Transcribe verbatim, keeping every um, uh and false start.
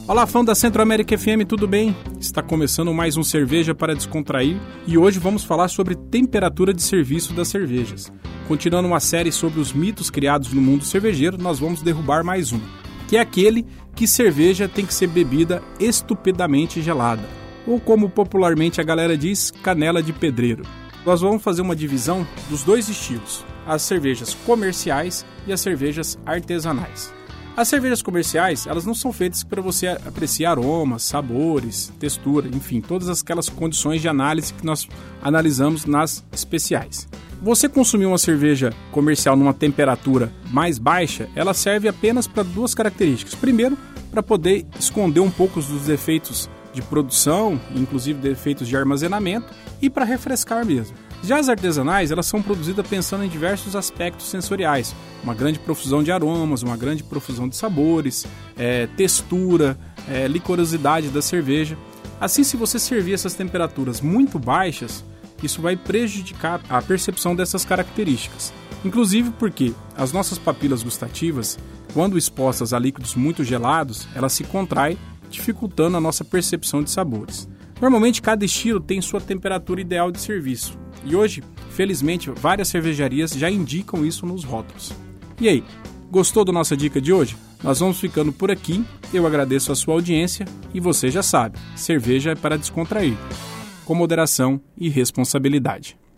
Olá, fã da Centro-América F M, tudo bem? Está começando mais um Cerveja para Descontrair e hoje vamos falar sobre temperatura de serviço das cervejas. Continuando uma série sobre os mitos criados no mundo cervejeiro, nós vamos derrubar mais um, que é aquele que cerveja tem que ser bebida estupidamente gelada, ou como popularmente a galera diz, canela de pedreiro. Nós vamos fazer uma divisão dos dois estilos, as cervejas comerciais e as cervejas artesanais. As cervejas comerciais, elas não são feitas para você apreciar aromas, sabores, textura, enfim, todas aquelas condições de análise que nós analisamos nas especiais. Você consumir uma cerveja comercial numa temperatura mais baixa, ela serve apenas para duas características. Primeiro, para poder esconder um pouco dos defeitos de produção, inclusive defeitos de armazenamento, e para refrescar mesmo. Já as artesanais, elas são produzidas pensando em diversos aspectos sensoriais, uma grande profusão de aromas, uma grande profusão de sabores, é, textura, é, licorosidade da cerveja. Assim, se você servir essas temperaturas muito baixas, isso vai prejudicar a percepção dessas características. Inclusive porque as nossas papilas gustativas, quando expostas a líquidos muito gelados, elas se contraem, dificultando a nossa percepção de sabores. Normalmente, cada estilo tem sua temperatura ideal de serviço. E hoje, felizmente, várias cervejarias já indicam isso nos rótulos. E aí, gostou da nossa dica de hoje? Nós vamos ficando por aqui, eu agradeço a sua audiência e você já sabe, cerveja é para descontrair, com moderação e responsabilidade.